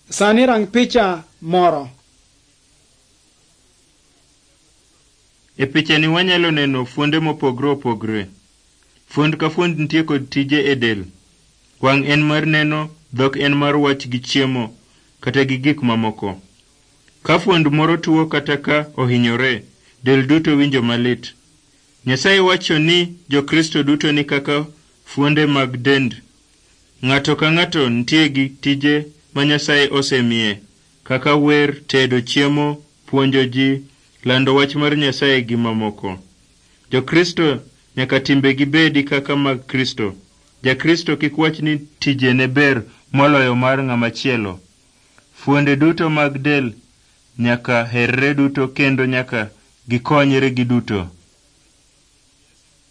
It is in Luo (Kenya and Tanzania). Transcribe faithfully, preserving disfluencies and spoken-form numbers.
Sani rang picha moro. E picha ni wanyalo neno fuonde mopogre opogre. Fuond ka fuond nitie kod tije e del. Wang' en mar neno, dhok en mar wach gi chiemo, kata gi gik mamoko. Ka fuond moro tuo kata ka ohinyore, del duto winjo malit. Nyasaye wacho ni jokristo duto ni kaka fuonde mag dend. Ng'ato ka ng'ato nitie gi tije ma Nyasaye osemiye, kaka wer, tedo chiemo, puonjo ji, lando wach mar Nyasaye gi mamoko. Jokristo nyaka timbe gi bedi kaka mag Kristo. Jakristo kik wach ni tije ne ber moloyo mar ng'ama chielo. Fuonde duto mag del nyaka herre duto kendo nyaka gikonyre gi duto.